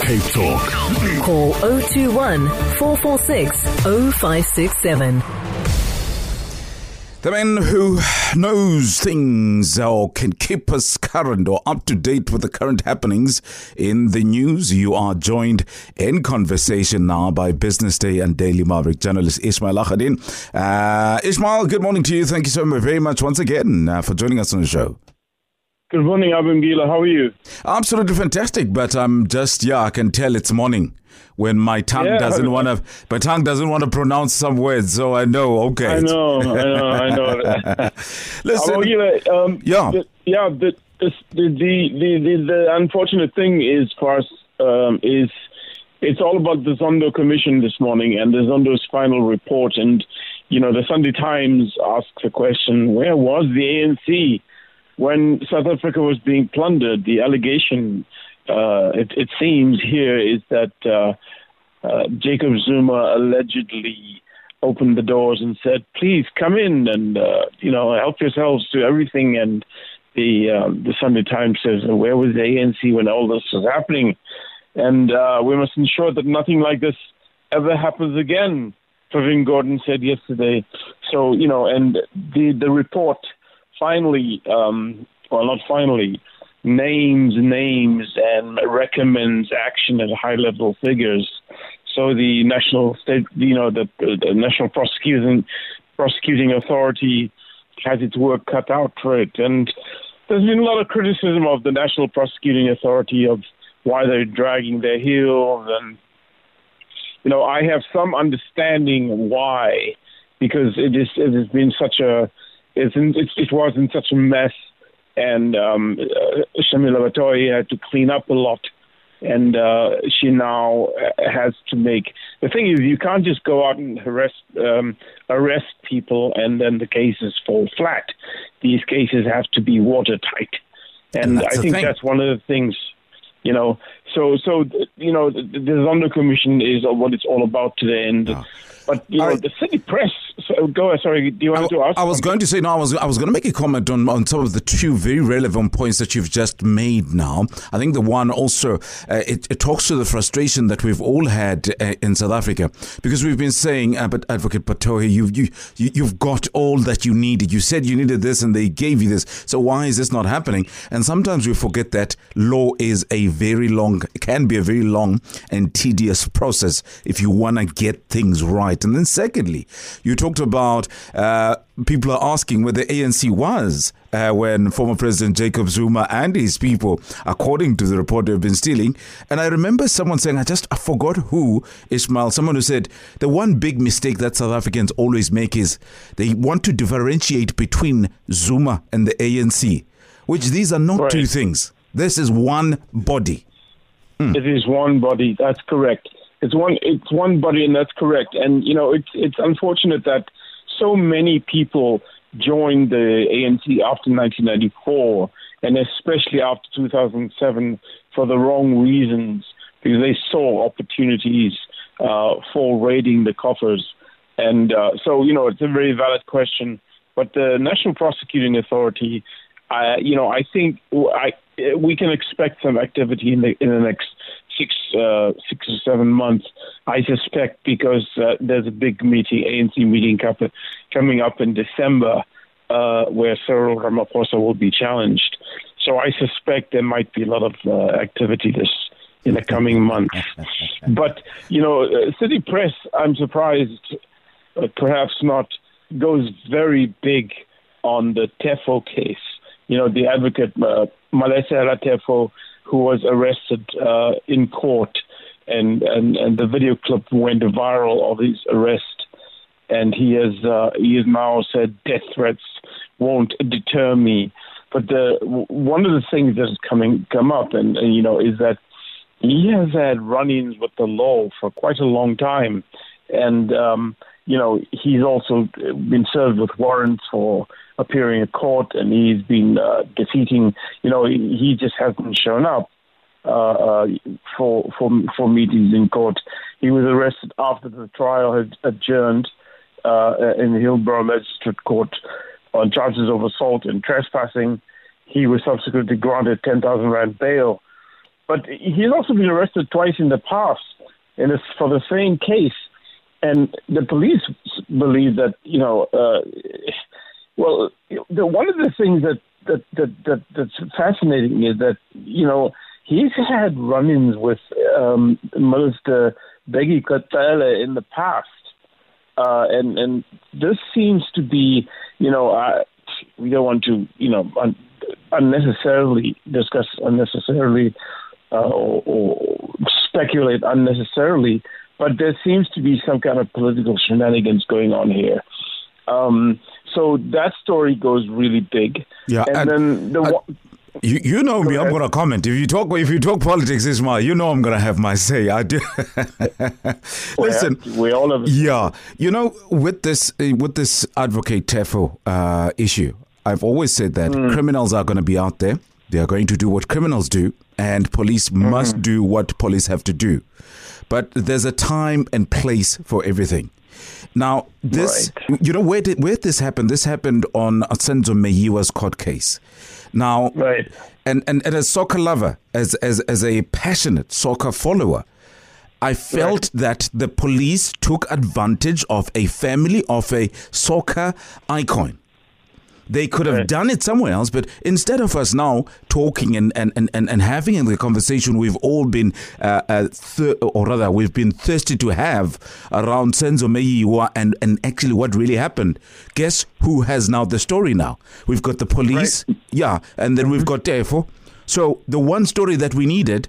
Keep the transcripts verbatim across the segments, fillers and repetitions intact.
Cape Talk. Call zero two one, four four six, zero five six seven. The man who knows things or can keep us current or up to date with the current happenings in the news. You are joined in conversation now by Business Day and Daily Maverick journalist Ishmael Ahadin. Uh, Ishmael, good morning to you. Thank you so very much once again uh, for joining us on the show. Good morning, Abengila. How are you? Absolutely fantastic, but I'm just, yeah, I can tell it's morning when my tongue yeah, doesn't want to, my tongue doesn't want to pronounce some words, so I know, okay. I know, I know, I know. Listen, Abengila, um, yeah. The, yeah, the, the, the, the, the, the unfortunate thing is for us, um, is it's all about the Zondo Commission this morning and the Zondo's final report. And, you know, the Sunday Times asks the question, where was the A N C when South Africa was being plundered? The allegation, uh, it, it seems here, is that uh, uh, Jacob Zuma allegedly opened the doors and said, please come in and, uh, you know, help yourselves to everything. And the uh, the Sunday Times says, where was the A N C when all this was happening? And uh, we must ensure that nothing like this ever happens again, Pravin Gordhan said yesterday. So, you know, and the, the report finally, um, well, not finally, names names and recommends action at high-level figures. So the national state, you know, the, the national prosecuting prosecuting authority has its work cut out for it. And there's been a lot of criticism of the national prosecuting authority of why they're dragging their heels, and you know, I have some understanding why, because it is it has been such a It's in, it, it was in such a mess, and um, uh, Shamila Batohi had to clean up a lot, and uh, she now has to make. The thing is, you can't just go out and arrest um, arrest people and then the cases fall flat. These cases have to be watertight, and, and I think thing. that's one of the things. You know, so so you know, the, the Zondo Commission is what it's all about today, and. Oh. But you know, I, the city press. So go. Sorry, do you want I, to ask? I was something? going to say no. I was. I was going to make a comment on, on some of the two very relevant points that you've just made. Now, I think the one also uh, it, it talks to the frustration that we've all had uh, in South Africa, because we've been saying, uh, but Advocate Batohi, you've you, you you've got all that you needed. You said you needed this, and they gave you this. So why is this not happening? And sometimes we forget that law is a very long, can be a very long and tedious process if you want to get things right. And then secondly, you talked about uh, people are asking where the A N C was uh, when former President Jacob Zuma and his people, according to the report, have been stealing. And I remember someone saying, I just I forgot who, Ishmael, someone who said the one big mistake that South Africans always make is they want to differentiate between Zuma and the A N C, which these are not right. two things. This is one body. Mm. It is one body. That's correct. It's one. It's one body, and that's correct. And you know, it's it's unfortunate that so many people joined the A N C after nineteen ninety-four, and especially after two thousand seven, for the wrong reasons, because they saw opportunities uh, for raiding the coffers. And uh, so, you know, it's a very valid question. But the National Prosecuting Authority, uh, you know, I think I we can expect some activity in the in the next. Six, uh, six or seven months, I suspect, because uh, there's a big meeting, A N C meeting coming up in December, uh, where Cyril Ramaphosa will be challenged. So I suspect there might be a lot of uh, activity this in the coming months. But, you know, uh, City Press, I'm surprised, uh, perhaps not, goes very big on the Tefo case. You know, the advocate, uh, Malesela Tefo, who was arrested uh, in court, and, and, and the video clip went viral of his arrest. And he has uh, he has now said death threats won't deter me. But the, one of the things that has coming come up, and, and you know, is that he has had run-ins with the law for quite a long time, and um, you know, he's also been served with warrants for appearing in court, and he's been uh, defeating. You know, he, he just hasn't shown up uh, uh, for for for meetings in court. He was arrested after the trial had adjourned uh, in the Hillbrow Magistrate Court on charges of assault and trespassing. He was subsequently granted ten thousand rand bail but he's also been arrested twice in the past, and it's for the same case. And the police believe that, you know, uh, well, the, one of the things that, that, that, that that's fascinating is that, you know, he's had run-ins with um, Minister Bheki Cele in the past. Uh, and, and this seems to be, you know, uh, we don't want to, you know, un- unnecessarily discuss unnecessarily uh, or, or speculate unnecessarily, but there seems to be some kind of political shenanigans going on here. Um, so that story goes really big. Yeah, and, and then the I, one... You, you know me. I'm going to comment. If you talk, if you talk politics, Ismail, you know I'm going to have my say. I do. Listen, we all have. Yeah, you know, with this with this Advocate Tefo uh, issue, I've always said that mm. criminals are going to be out there. They are going to do what criminals do, and police mm. must do what police have to do. But there's a time and place for everything. Now, this, right. you know, where did where this happened? This happened on Senzo Meyiwa's court case. Now, right. and, and, and as a soccer lover, as, as, as a passionate soccer follower, I felt right. that the police took advantage of a family of a soccer icon. They could have right. done it somewhere else, but instead of us now talking and, and, and, and having the conversation we've all been, uh, uh, th- or rather, we've been thirsty to have around Senzo Meyiwa and, and actually what really happened. Guess who has now the story now? We've got the police, right. yeah, and then mm-hmm. we've got Tefo. So the one story that we needed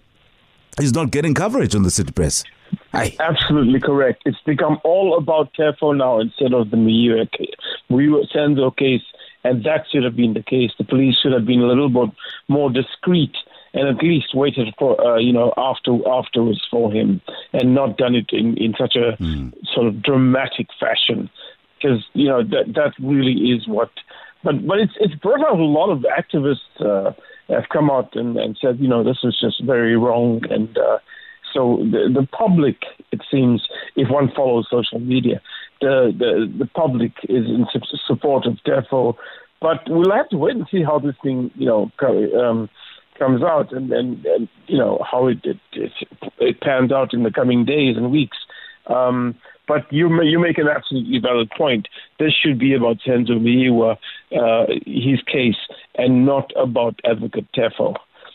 is not getting coverage on the City Press. Aye. Absolutely correct. It's become all about Tefo now instead of the Meyiwa case. Meyiwa Senzo case. And that should have been the case. The police should have been a little bit more discreet and at least waited for, uh, you know, after afterwards for him and not done it in, in such a mm. sort of dramatic fashion. Because, you know, that that really is what... But but it's it's brought out a lot of activists uh, have come out and, and said, you know, this is just very wrong. And uh, so the, the public, it seems, if one follows social media, The, the the public is in support of Tefo, but we'll have to wait and see how this thing, you know, um, comes out, and, and, and you know how it, it it it pans out in the coming days and weeks. Um, but you you make an absolutely valid point. This should be about Senzo Meyiwa, uh, his case, and not about Advocate Tefo.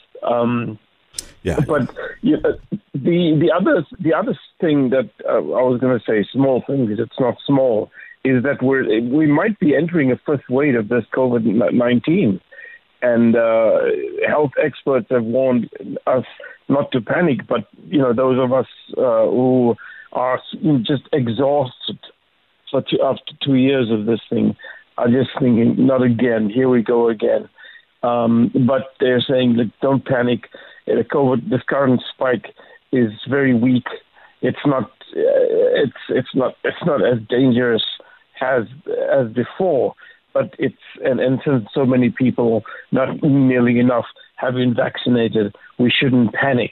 Um, Yeah. But you know, the the other the other thing that uh, I was going to say, small thing because it's not small, is that we're we might be entering a first wave of this COVID nineteen, and uh, health experts have warned us not to panic. But you know, those of us uh, who are just exhausted for two, after two years of this thing are just thinking, not again. Here we go again. Um, but they're saying, look, don't panic. The COVID, this current spike is very weak. It's not. Uh, it's it's not. It's not as dangerous as as before. But it's and, and since so many people, not nearly enough, have been vaccinated, we shouldn't panic.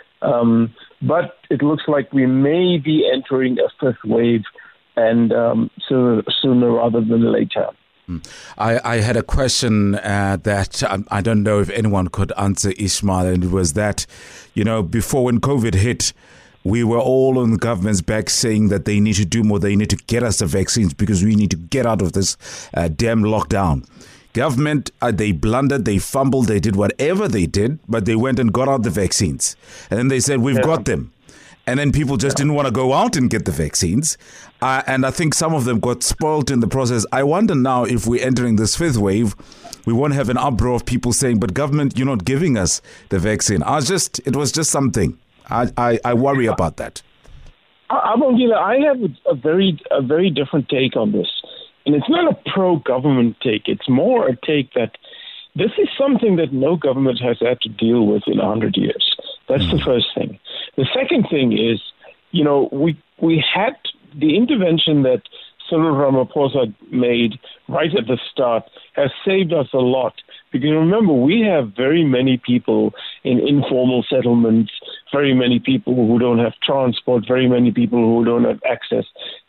Um, but it looks like we may be entering a fifth wave, and um, sooner sooner rather than later. I, I had a question uh, that I, I don't know if anyone could answer, Ismail, and it was that, you know, before when COVID hit, we were all on the government's back saying that they need to do more, they need to get us the vaccines because we need to get out of this uh, damn lockdown. Government, uh, they blundered, they fumbled, they did whatever they did, but they went and got out the vaccines. And then they said, we've yeah. got them. And then people just didn't want to go out and get the vaccines. Uh, and I think some of them got spoiled in the process. I wonder now if we're entering this fifth wave, we won't have an uproar of people saying, but government, you're not giving us the vaccine. I was just, it was just something. I, I, I worry about that. Abongile, I have a very, a very different take on this. And it's not a pro-government take. It's more a take that this is something that no government has had to deal with in one hundred years. That's mm. the first thing. The second thing is, you know, we we had the intervention that Cyril Ramaphosa made right at the start has saved us a lot. Because remember, we have very many people in informal settlements, very many people who don't have transport, very many people who don't have access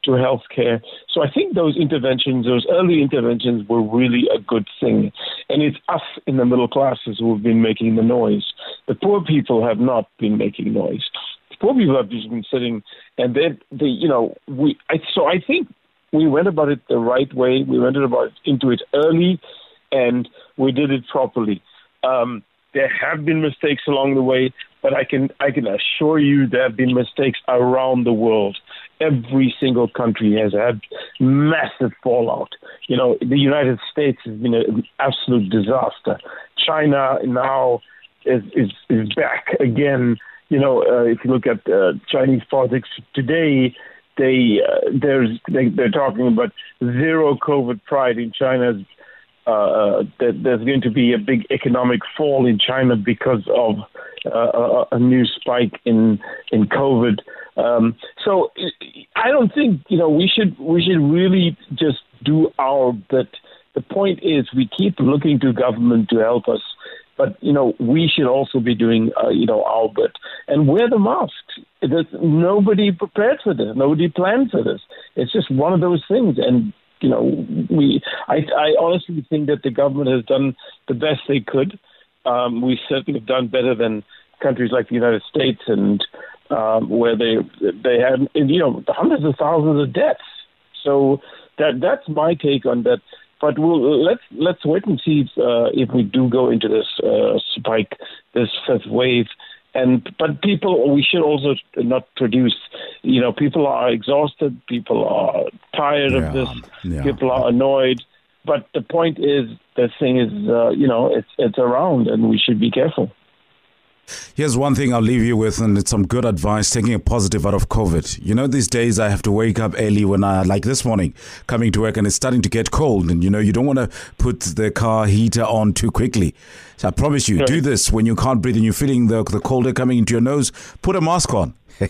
to healthcare. So I think those interventions, those early interventions, were really a good thing. And it's us in the middle classes who have been making the noise. The poor people have not been making noise. The poor people have just been sitting, and they, they, you know, we. I, so I think we went about it the right way. We went about it, into it early, and we did it properly. Um, there have been mistakes along the way, but I can I can assure you there have been mistakes around the world. Every single country has had massive fallout. You know, the United States has been an absolute disaster. China now is is, is back again. You know, uh, if you look at uh, Chinese politics today, they uh, there's they, they're talking about zero COVID pride in China. Uh, that there's going to be a big economic fall in China because of uh, a, a new spike in in COVID. Um, so I don't think you know we should we should really just do our bit. The point is we keep looking to government to help us, but you know we should also be doing uh, you know our bit and wear the masks. There's nobody prepared for this. Nobody planned for this. It's just one of those things. And you know, we. I, I honestly think that the government has done the best they could. Um, we certainly have done better than countries like the United States, and um, where they they had you know hundreds of thousands of deaths. So that that's my take on that. But we'll let's let's wait and see if, uh, if we do go into this uh, spike, this fifth wave. And but people, we should also not produce. You know, people are exhausted. People are tired yeah, of this. Yeah. People are annoyed. But the point is, the thing is, uh, you know, it's it's around, and we should be careful. Here's one thing I'll leave you with, and it's some good advice, taking a positive out of COVID. You know, these days I have to wake up early when I, like this morning, coming to work, and it's starting to get cold. And, you know, you don't want to put the car heater on too quickly. So I promise you, sure. do this when you can't breathe and you're feeling the, the cold air coming into your nose. Put a mask on. I'm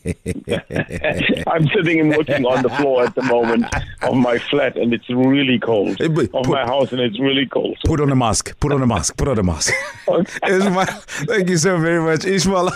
sitting and working on the floor at the moment of my flat, and it's really cold. Hey, of put, my house, and it's really cold. Put on a mask. Put on a mask. Put on a mask. Okay. Ismail, thank you so very much, Ismail.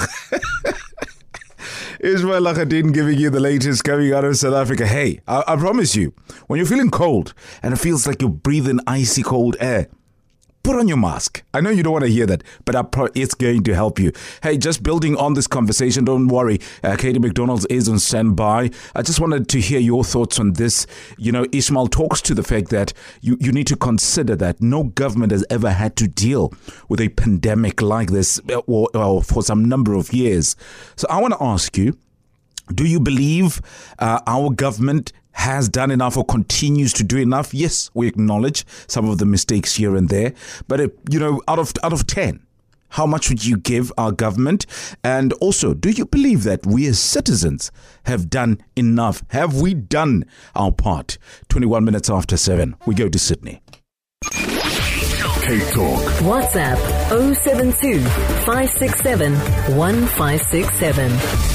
Ismail Lakhadin giving you the latest coming out of South Africa. Hey, I, I promise you, when you're feeling cold and it feels like you're breathing icy cold air, put on your mask. I know you don't want to hear that, but I pro- it's going to help you. Hey, just building on this conversation, don't worry. Uh, Katie McDonald is on standby. I just wanted to hear your thoughts on this. You know, Ismail talks to the fact that you, you need to consider that no government has ever had to deal with a pandemic like this or, or for some number of years. So I want to ask you, do you believe uh, our government has done enough or continues to do enough? Yes, we acknowledge some of the mistakes here and there. But, uh, you know, out of out of ten, how much would you give our government? And also, do you believe that we as citizens have done enough? Have we done our part? twenty-one minutes after seven, we go to Sydney. Cape Talk. WhatsApp oh seven two, five six seven, one five six seven.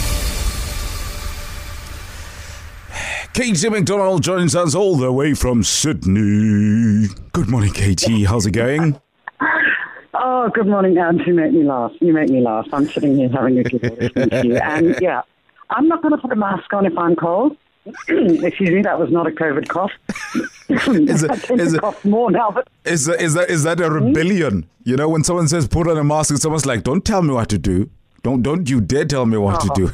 Katie McDonald joins us all the way from Sydney. Good morning, Katie. How's it going? Oh, good morning, Ant. You make me laugh. You make me laugh. I'm sitting here having a good listening to you. And, yeah, I'm not going to put a mask on if I'm cold. Excuse me, that was not a COVID cough. is it, I tend is to it, cough more now. But is, that, is, that, is that a rebellion? You know, when someone says put on a mask, it's almost like, don't tell me what to do. Don't, don't you dare tell me what oh. to do.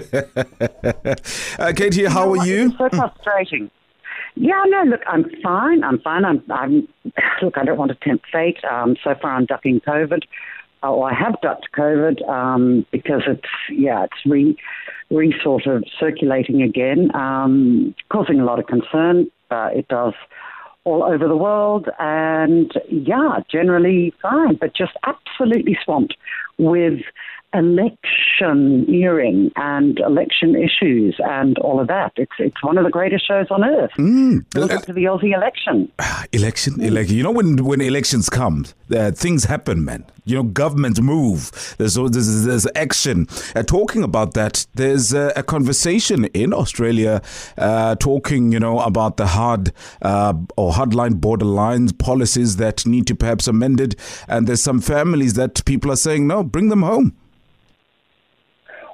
uh, Katie, how you know are you? It's so frustrating. Yeah, no, look, I'm fine. I'm fine. I'm, I'm look, I don't want to tempt fate. Um, so far, I'm ducking COVID. Oh, I have ducked COVID um, because it's yeah, it's re, re sort of circulating again, um, causing a lot of concern. Uh, it does all over the world, and yeah, generally fine, but just absolutely swamped with electioneering and election issues and all of that. It's it's one of the greatest shows on earth. Mm. Built up to the Aussie election. Election, mm. election. You know, when, when elections come, uh, things happen, man. You know, governments move. There's there's, there's action. Uh, talking about that, there's uh, a conversation in Australia uh, talking, you know, about the hard uh, or hardline borderlines policies that need to perhaps amended. And there's some families that people are saying, no, bring them home.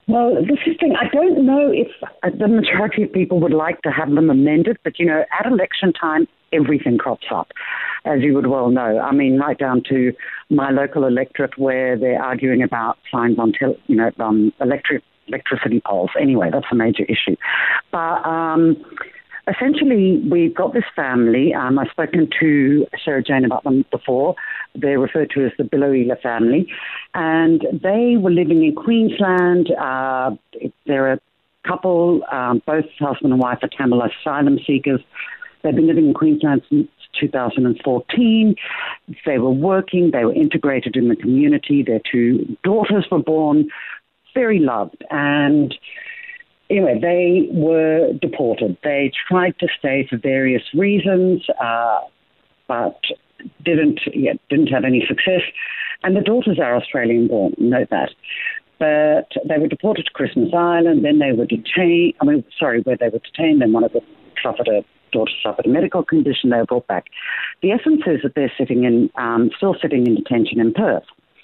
Well, this is the thing. I don't know if the majority of people would like to have them amended, but, you know, at election time, everything crops up, as you would well know. I mean, right down to my local electorate where they're arguing about signs on, tel- you know, um, electric electricity poles. Anyway, that's a major issue. But um, essentially, we've got this family. Um, I've spoken to Sarah Jane about them before. They're referred to as the Biloela family. And they were living in Queensland. Uh, they're a couple, um, both husband and wife are Tamil asylum seekers. They've been living in Queensland since two thousand fourteen. They were working. They were integrated in the community. Their two daughters were born, very loved. And anyway, they were deported. They tried to stay for various reasons, uh, but didn't yeah, didn't have any success. And the daughters are Australian born, note that. But they were deported to Christmas Island. Then they were detained. I mean, sorry, where they were detained. Then one of them suffered a daughter suffered a medical condition. They were brought back. The essence is that they're sitting in, um, still sitting in detention in Perth,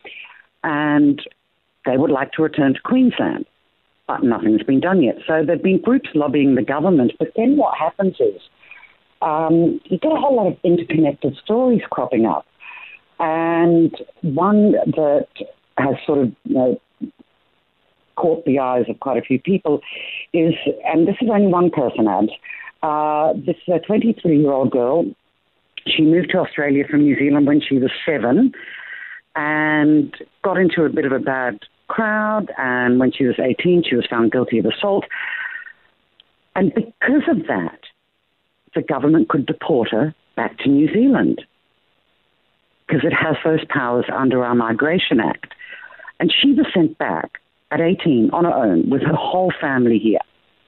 and they would like to return to Queensland, but nothing's been done yet. So there've been groups lobbying the government. But then what happens is um, you get a whole lot of interconnected stories cropping up, and one that has sort of you know, caught the eyes of quite a few people is, and this is only one person adds. Uh, this is a twenty-three-year-old girl. She moved to Australia from New Zealand when she was seven and got into a bit of a bad crowd. And when she was eighteen, she was found guilty of assault. And because of that, the government could deport her back to New Zealand because it has those powers under our Migration Act. And she was sent back at eighteen on her own with her whole family here.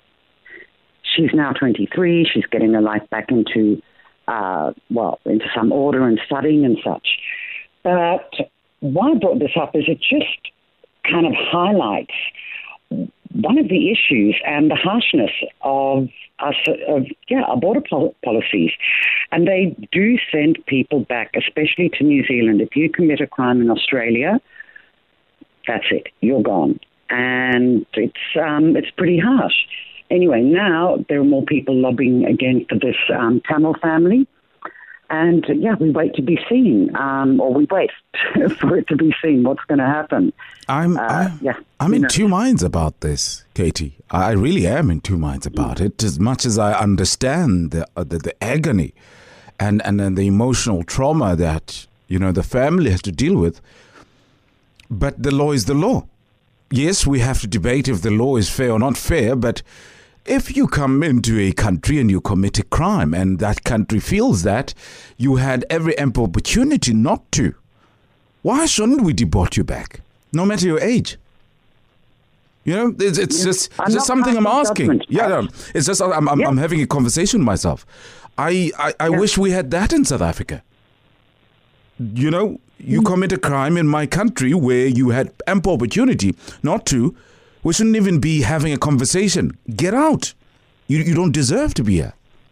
She's now twenty-three. She's getting her life back into, uh, well, into some order and studying and such. But why I brought this up is it just kind of highlights one of the issues and the harshness of us, of yeah, our border pol- policies. And they do send people back, especially to New Zealand. If you commit a crime in Australia, that's it. You're gone. And it's um, it's pretty harsh. Anyway, now there are more people lobbying again for this um, Tamil family. And, uh, yeah, we wait to be seen, um, or we wait for it to be seen what's going to happen. I'm, uh, I'm, yeah, I'm in know. two minds about this, Katie. I really am in two minds about it, as much as I understand the uh, the, the agony and, and, and the emotional trauma that, you know, the family has to deal with. But the law is the law. Yes, we have to debate if the law is fair or not fair, but if you come into a country and you commit a crime and that country feels that, you had every ample opportunity not to. Why shouldn't we deport you back, no matter your age? You know, it's, it's just, it's just something I'm asking. Yeah, no, it's just I'm, I'm, yeah. I'm having a conversation with myself. I, I, I yeah. wish we had that in South Africa. You know, you mm. commit a crime in my country where you had ample opportunity not to. We shouldn't even be having a conversation. Get out. You you don't deserve to be here.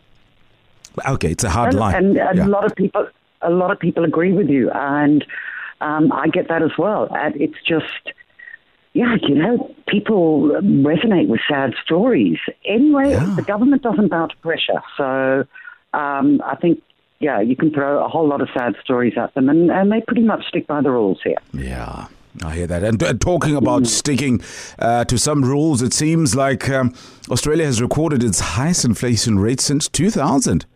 Okay, it's a hard and, line. And, and yeah. a lot of people, a lot of people agree with you, and um, I get that as well. And it's just, yeah, you know, people resonate with sad stories. Anyway, yeah. the government doesn't bow to pressure, so um, I think. Yeah, you can throw a whole lot of sad stories at them, and, and they pretty much stick by the rules here. Yeah, I hear that. And uh, talking about mm. sticking uh, to some rules, it seems like um, Australia has recorded its highest inflation rate since two thousand.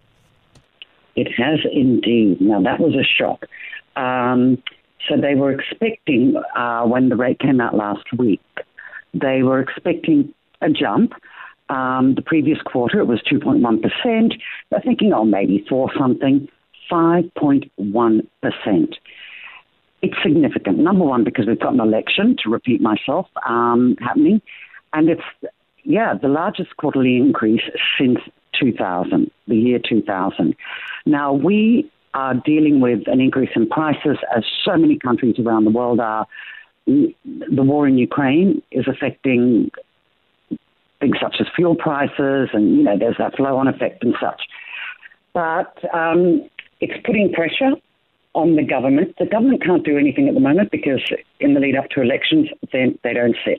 It has indeed. Now, that was a shock. Um, so they were expecting, uh, when the rate came out last week, they were expecting a jump. Um, the previous quarter, it was two point one percent. They're thinking, oh, maybe four something, five point one percent. It's significant. Number one, because we've got an election, to repeat myself, um, happening. And it's, yeah, the largest quarterly increase since two thousand, the year two thousand. Now, we are dealing with an increase in prices, as so many countries around the world are. The war in Ukraine is affecting things such as fuel prices, and, you know, there's that flow-on effect and such. But um, it's putting pressure on the government. The government can't do anything at the moment because in the lead-up to elections, they, they don't sit.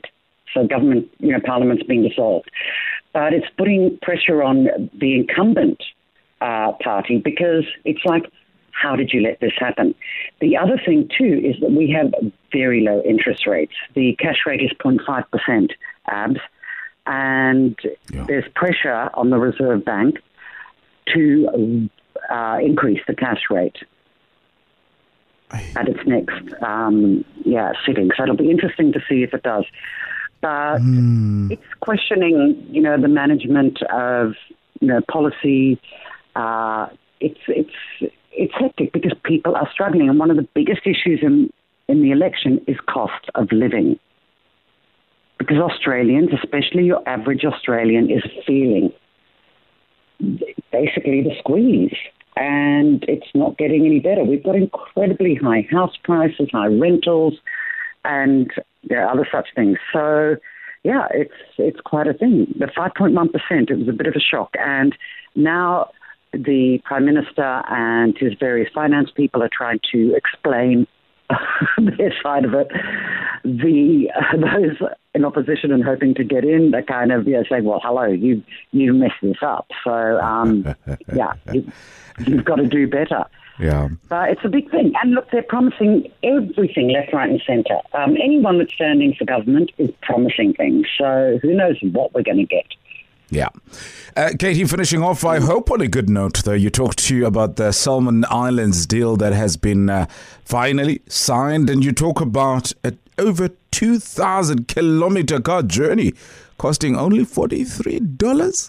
So government, you know, Parliament's been dissolved. But it's putting pressure on the incumbent uh, party because it's like, how did you let this happen? The other thing, too, is that we have very low interest rates. The cash rate is zero point five percent, A B S, and yeah. there's pressure on the Reserve Bank to uh, increase the cash rate at its next um, yeah sitting. So it'll be interesting to see if it does. But mm. it's questioning, you know, the management of, you know, policy. Uh, it's it's it's hectic because people are struggling, and one of the biggest issues in in the election is cost of living. Because Australians, especially your average Australian, is feeling basically the squeeze, and it's not getting any better. We've got incredibly high house prices, high rentals, and there are other such things. So, yeah, it's it's quite a thing. The five point one percent, it was a bit of a shock. And now the Prime Minister and his various finance people are trying to explain their side of it. The uh, those in opposition and hoping to get in are kind of, yeah, saying, well, hello, you you messed this up. So, um, yeah, you, you've got to do better. Yeah. But it's a big thing. And look, they're promising everything left, right and centre. Um, anyone that's standing for government is promising things. So who knows what we're going to get. Yeah. Uh, Katie, finishing off, I hope on a good note, though, you talked to you about the Solomon Islands deal that has been uh, finally signed, and you talk about an over two thousand kilometre car journey costing only forty-three dollars.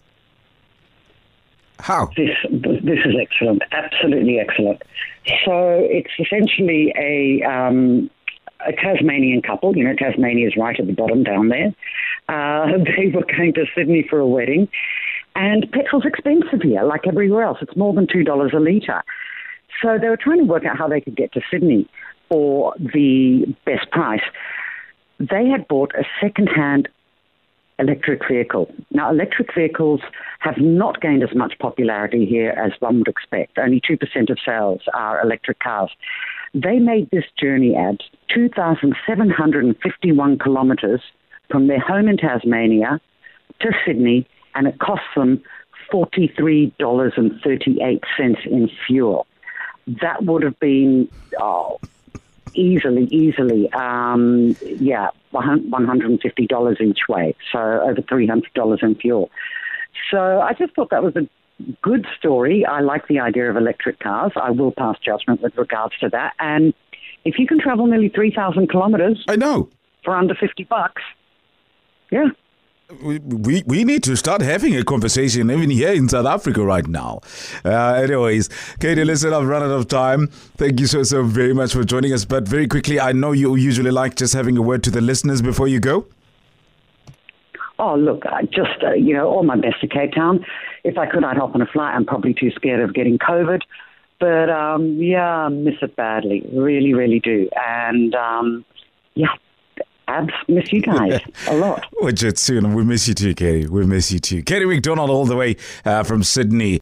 How? This this is excellent, absolutely excellent. So it's essentially a um, a Tasmanian couple. You know, Tasmania is right at the bottom down there. Uh, they were going to Sydney for a wedding, and petrol's expensive here, like everywhere else. It's more than two dollars a litre. So they were trying to work out how they could get to Sydney for the best price. They had bought a second-hand electric vehicle. Now, electric vehicles have not gained as much popularity here as one would expect. Only two percent of sales are electric cars. They made this journey at two thousand seven hundred fifty-one kilometres from their home in Tasmania to Sydney, and it cost them forty-three dollars and thirty-eight cents in fuel. That would have been, oh, easily, easily, um, yeah, one hundred fifty dollars each way, so over three hundred dollars in fuel. So I just thought that was a good story. I like the idea of electric cars. I will pass judgment with regards to that. And if you can travel nearly three thousand kilometres, I know, for under fifty bucks, yeah. We, we we need to start having a conversation even here in South Africa right now. Uh, anyways, Katie, listen, I've run out of time. Thank you so, so very much for joining us. But very quickly, I know you usually like just having a word to the listeners before you go. Oh, look, I just, uh, you know, all my best to Cape Town. If I could, I'd hop on a flight. I'm probably too scared of getting COVID. But, um, yeah, I miss it badly. Really, really do. And, um, yeah. Abs, miss you guys a lot. We'll chat soon. We miss you too, Katie. We miss you too. Katie McDonald all the way uh, from Sydney.